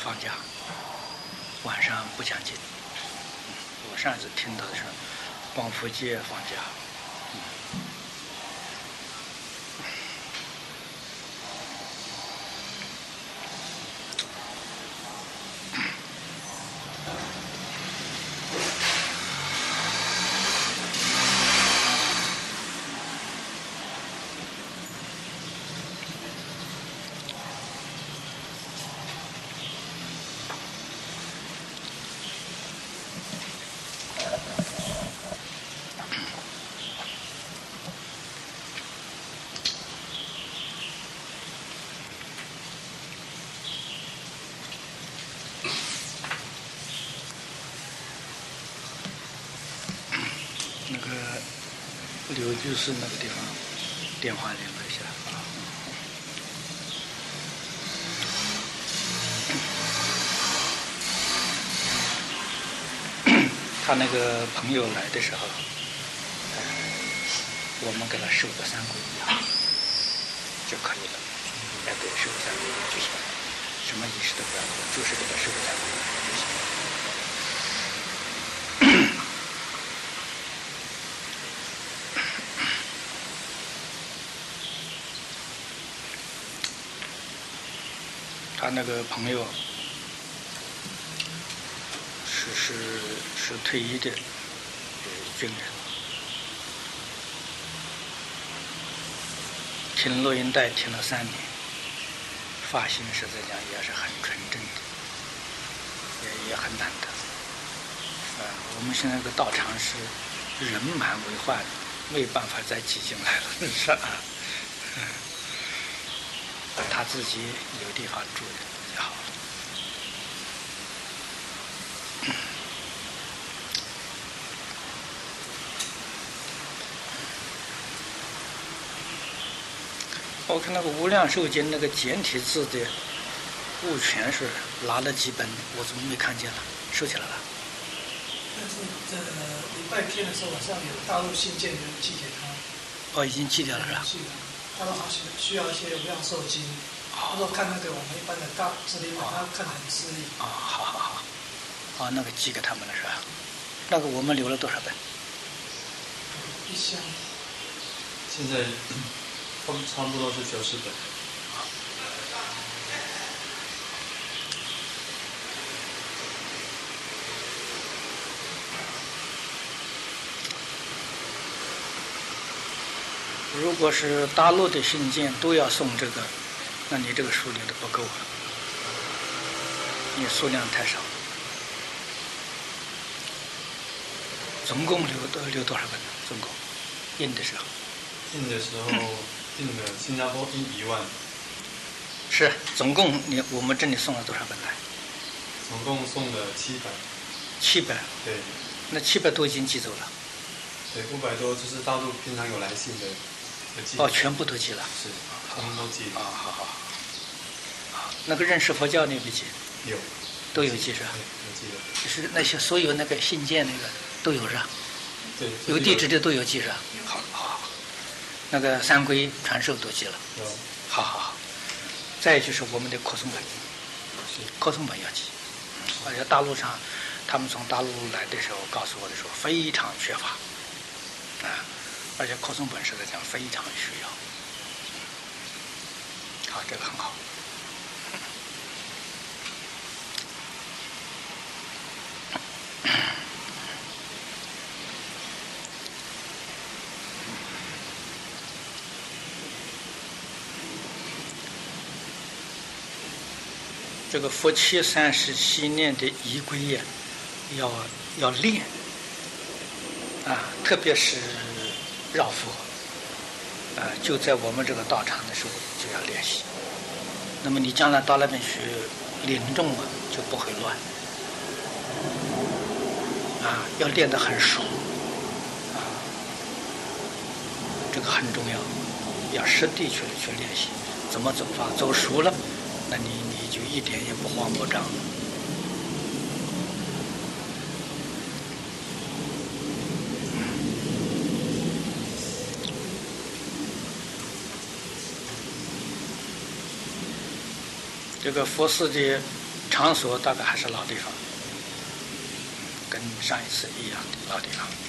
放假，晚上不讲经。我上次听到的是光复节放假。那个刘居士那个地方电话联络一下啊。他那个朋友来的时候，我们给他受个三皈依就可以了。对，受个三皈依就行，什么仪式都不要做，就是给他受个三皈依就行。他那个朋友是退役的军人，听录音带听了3年，发心实在讲也是很纯正的，也很难得。我们现在这个道场是人满为患，没办法再挤进来了，是吧？他自己有地方住的就好了。我看那个《无量寿经》那个简体字的物权是拿了几本，我怎么没看见了？收起来了。 但是这礼拜天的时候，晚上有大陆信件有寄给他。 哦，已经寄掉了是吧？ 他说好像需要一些无量寿经。他说看那个我们一般的大字典，他看得很吃力。 好，那个寄给他们了是吧？那个我们留了多少本？ 1箱。 现在差不多是90本。 如果是大陆的信件都要送这个，那你这个数留的不够啊，你数量太少。总共留多少本呢？总共印的时候？ 印的时候印了新加坡1万。 是，总共我们这里送了多少本来？ 总共送了700。 700。 对。 那700多已经寄走了。 对，500多就是大陆平常有来信的。 全部都寄了。 是，通通都寄了。 好。那个认识佛教那个寄？ 有。 都有寄是吧？ 有寄的。 就是那些所有那个信件那个都有是吧？ 对。 有地址的都有寄是吧？好。那个三皈传授都寄了。 有。 好。再就是我们的扩诵本，扩诵本要寄。而且大陆上，他们从大陆来的时候告诉我的时候非常缺乏，而且扩诵本实在讲非常需要。好，这个很好。这个佛七37念的仪轨呀，要练特别是绕佛就在我们这个道场的时候就要练习。那么你将来到那边去临终就不会乱要练得很熟这个很重要，要实地去练习，怎么走法，走熟了，那你就一点也不慌不张。这个佛寺的场所大概还是老地方，跟上一次一样的老地方。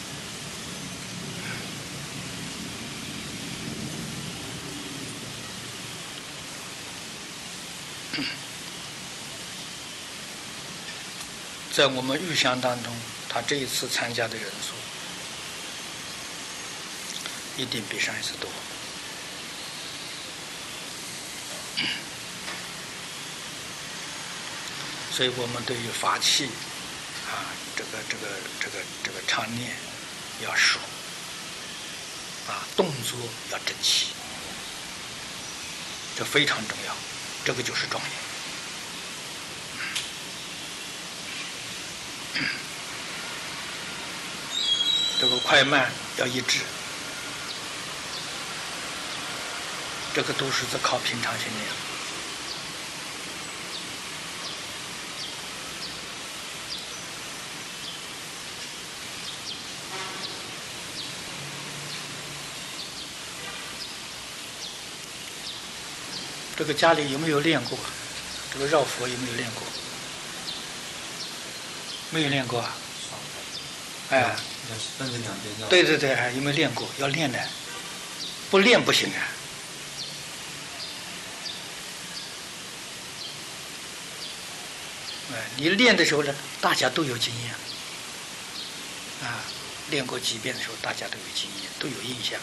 在我们预想当中，他这一次参加的人数一定比上一次多。所以我们对于法器啊，这个唱念要熟啊，动作要整齐，这非常重要，这个就是庄严。这个快慢要一致，这个都是在靠平常心练。这个家里有没有练过？这个绕佛有没有练过？没有练过啊？哎， 分成2边绕。 对对对，有没有练过？要练的，不练不行啊。哎，你练的时候呢，大家都有经验啊。练过几遍的时候，大家都有经验，都有印象，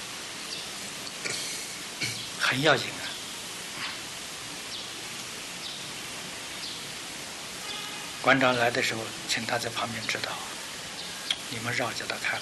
很要紧啊。馆长来的时候，请他在旁边指导，你们绕着他看。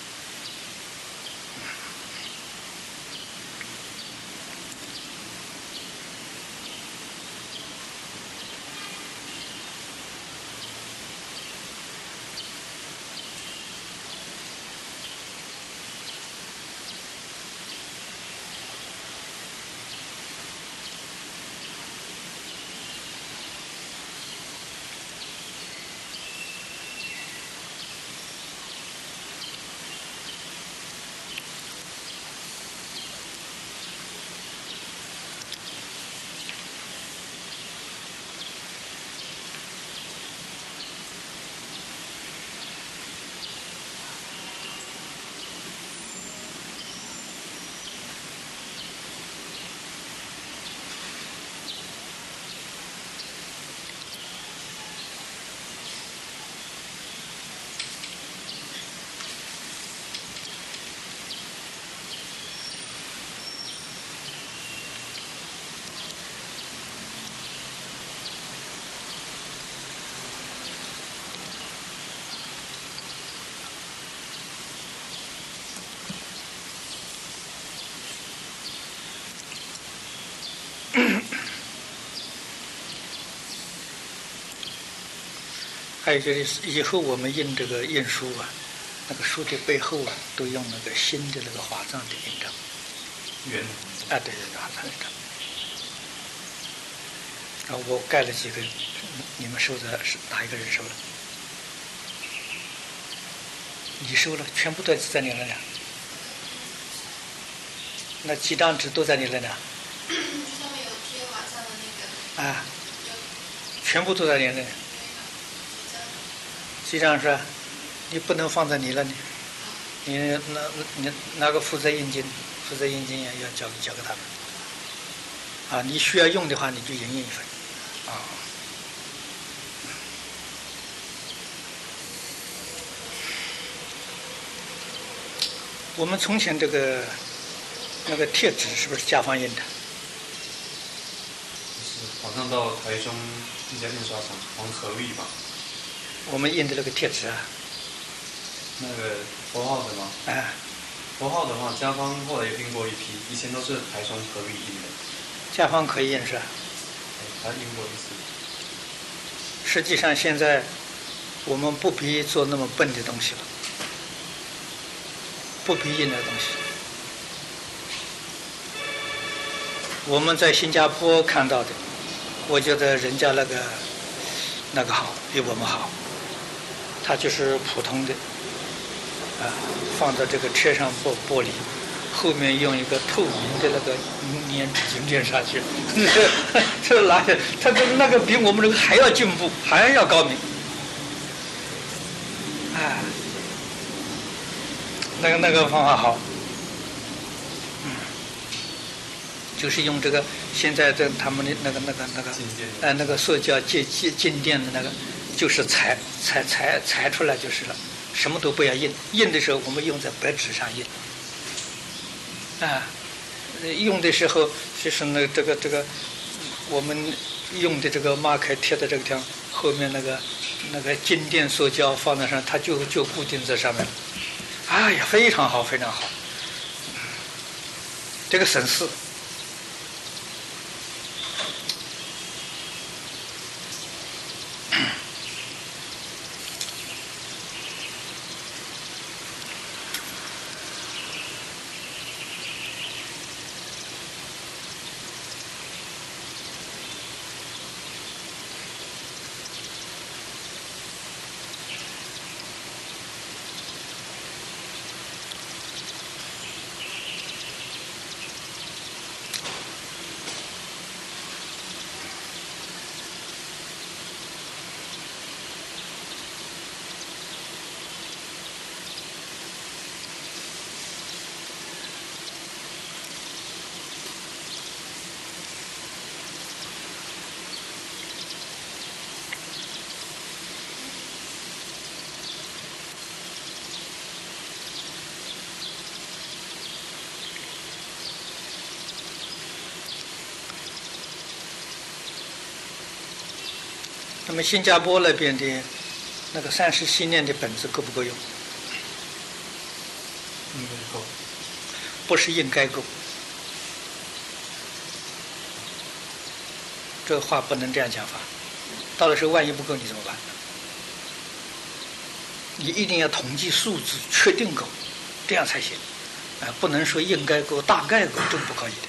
还有就是以后我们印这个印书啊，那个书的背后啊，都用那个新的那个华藏的印章。 圆啊，对对对，华藏印章。啊，我盖了几个，你们收的是哪一个人收了？你收了，全部都在你那里。那几张纸都在你那里。 上面有贴华藏的那个。 啊，全部都在你那里。几张是吧？你不能放在你那里，你那个负责印经也要交给他们。啊，你需要用的话，你就印一份。啊。我们从前这个那个贴纸是不是家方印的？ 是好像到台中一家印刷厂黄和玉吧。 我们印的那个贴纸啊。 那个佛号的吗？ 啊。 佛号的话，家方后来也印过一批，以前都是台中和玉印的。 家方可以印是吧？ 他印过一次。 实际上现在我们不必做那么笨的东西了，不必印那东西。我们在新加坡看到的，我觉得人家那个好，比我们好。它就是普通的，放在这个车上玻璃， 后面用一个透明的那个粘纸巾粘上去，这哪里？他那个比我们这个还要进步，还要高明。哎，那个方法好，就是用这个现在他们的那个塑胶静电的那个，就是裁出来就是了，什么都不要印，印的时候我们用在白纸上印。用的时候就是这个我们用的这个马克贴的这个地方，后面那个静电塑胶放在上，它就固定在上面了。哎呀，非常好，非常好，这个省事。那么新加坡那边的那个37念的本子够不够用？ 应该够。 不是应该够，这话不能这样讲法。到了时候万一不够你怎么办？你一定要统计数字，确定够，这样才行。不能说应该够、大概够，这个不可以的。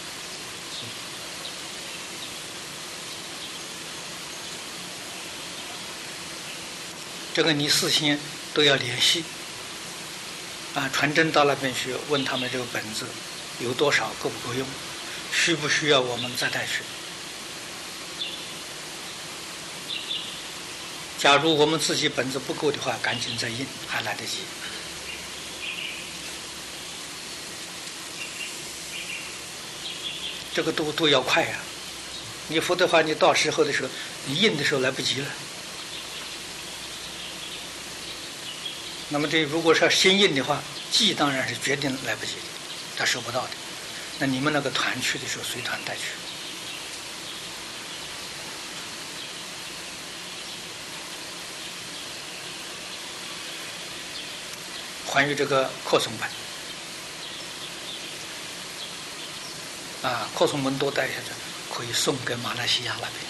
这个你事先都要联系，传真到那边去问他们这个本子有多少，够不够用，需不需要我们再带去。假如我们自己本子不够的话，赶紧再印，还来得及。这个都要快呀，你否则的话，你到时候的时候，你印的时候来不及了。那么这如果是要先印的话，寄当然是决定来不及的，他收不到的。那你们那个团去的时候，随团带去。关于这个扩充本，扩充本多带下去，可以送给马来西亚那边。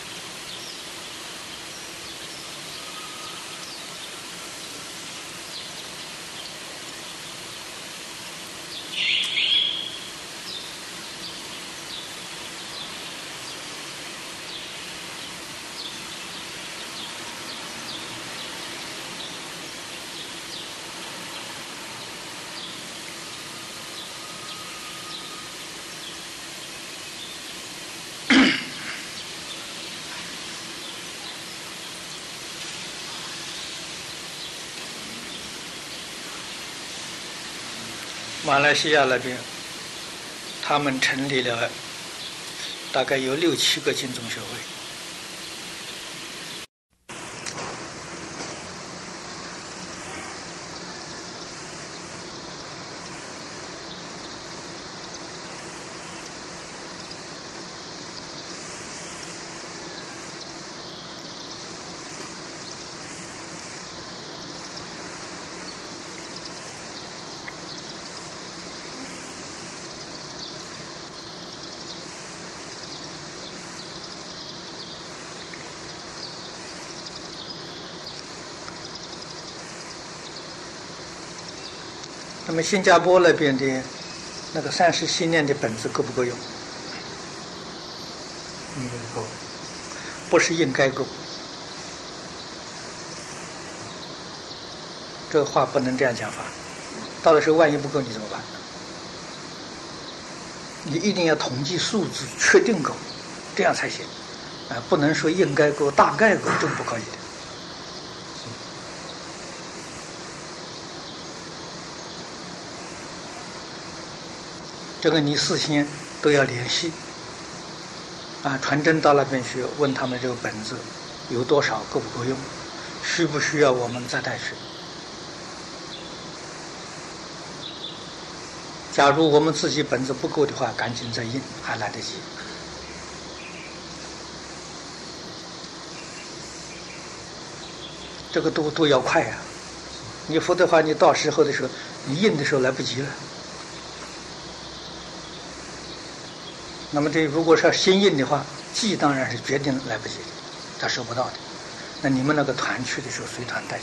马来西亚那边，他们成立了大概有6、7个经宗学会。那么新加坡那边的那个37念的本子够不够用？ 应该够。 不是应该够，这个话不能这样讲法。到了时候万一不够你怎么办？ 你一定要统计数字，确定够，这样才行。不能说应该够、大概够，这不可以的。这个你事先都要联系。传真到那边去，问他们这个本子有多少，够不够用，需不需要我们再带去。假如我们自己本子不够的话，赶紧再印，还来得及。这个都要快呀，你否则的话，你到时候的时候，你印的时候来不及了。那么这如果是要新印的话，寄当然是决定来不及的，他收不到的。那你们那个团去的时候，随团带去。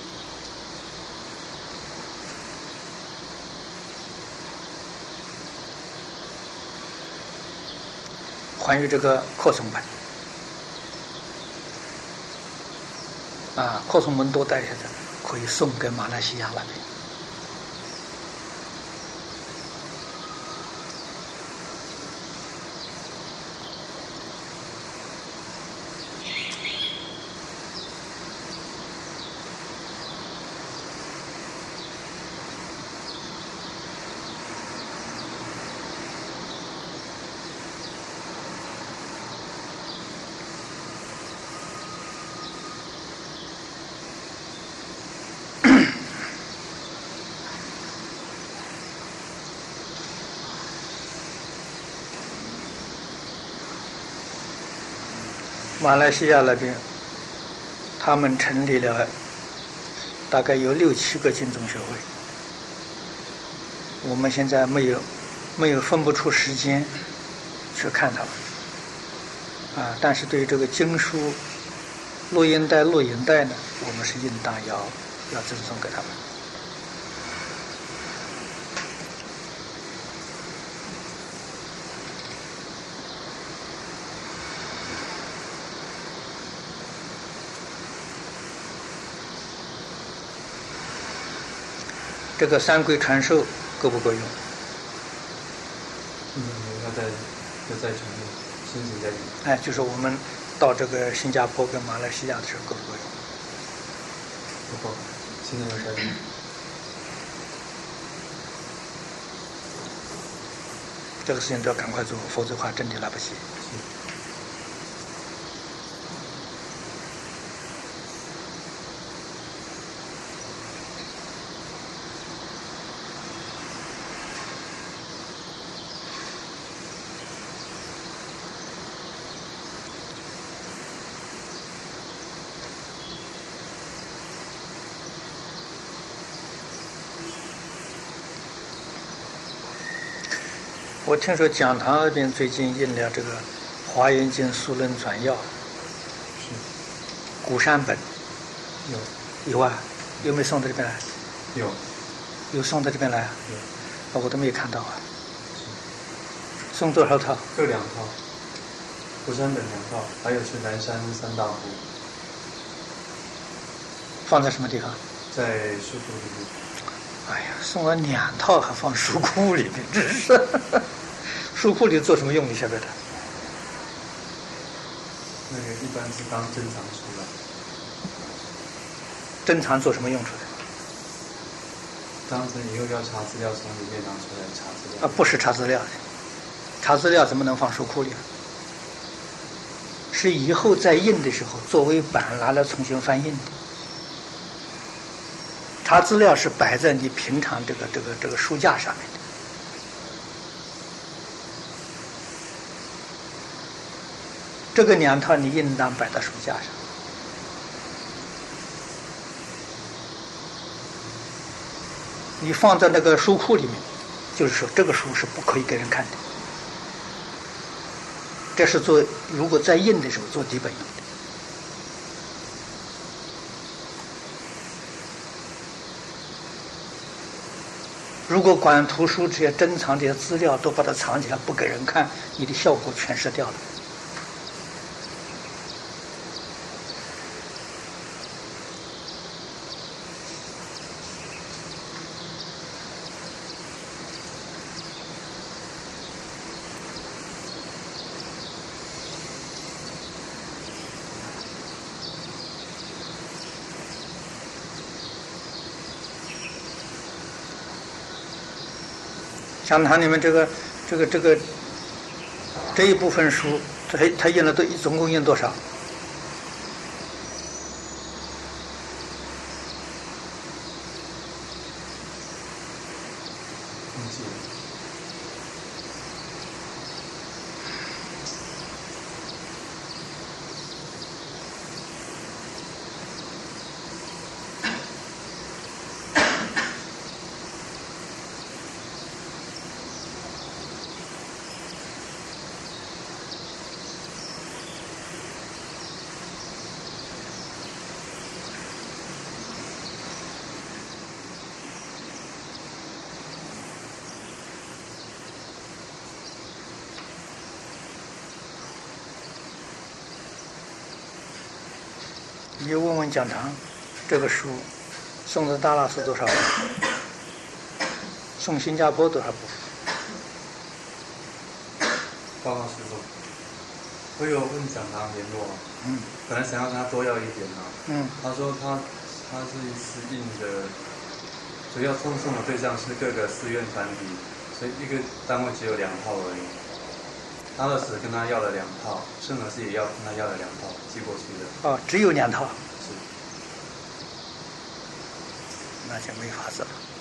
关于这个扩充本，扩充本多带下的，可以送给马来西亚那边。马来西亚那边，他们成立了大概有6、7个经宗学会。我们现在没有分不出时间去看他们，但是对于这个经书、录音带、录影带呢，我们是应当要赠送给他们。这个三规传授够不够用？ 要再传授，申请再用。 就是我们到这个新加坡跟马来西亚的时候够不够用？ 不够，现在要再用。 这个事情都要赶快做，否则的话真的来不及。我听说讲堂那边最近印了这个《华严经疏论转要》，古山本，有啊，有没有送到这边来？有送到这边来啊？ 有， 我都没有看到啊。送多少套？ 各2套，古山本2套，还有是南山3大部。 放在什么地方？ 在书库里面。 哎呀，送了2套还放书库里面，真是。书库里做什么用？你晓不晓得？ 那个一般是当珍藏出来。 珍藏做什么用处的？ 当成以后要查资料，从里面拿出来查资料。 不是查资料的，查资料怎么能放书库里？是以后再印的时候作为版拿来重新翻印的。查资料是摆在你平常这个书架上面的。这个2套你应当摆到书架上。你放在那个书库里面，就是说这个书是不可以给人看的。这是如果在印的时候做底本用的。如果管图书这些珍藏这些资料都把它藏起来不给人看，你的效果全失掉了。 讲堂里面这一部分书，他印了总共印多少？你问问讲堂，这个书送的大拉是多少部？送新加坡多少部？ 报告师傅，我有问讲堂联络，本来想要他多要一点他说他是印的，主要送的对象是各个寺院团体，所以一个单位只有2套而已。他的只跟他要了2套，圣和寺也要跟他要了2套，寄过去的。 只有2套， 是， 那就没法子了。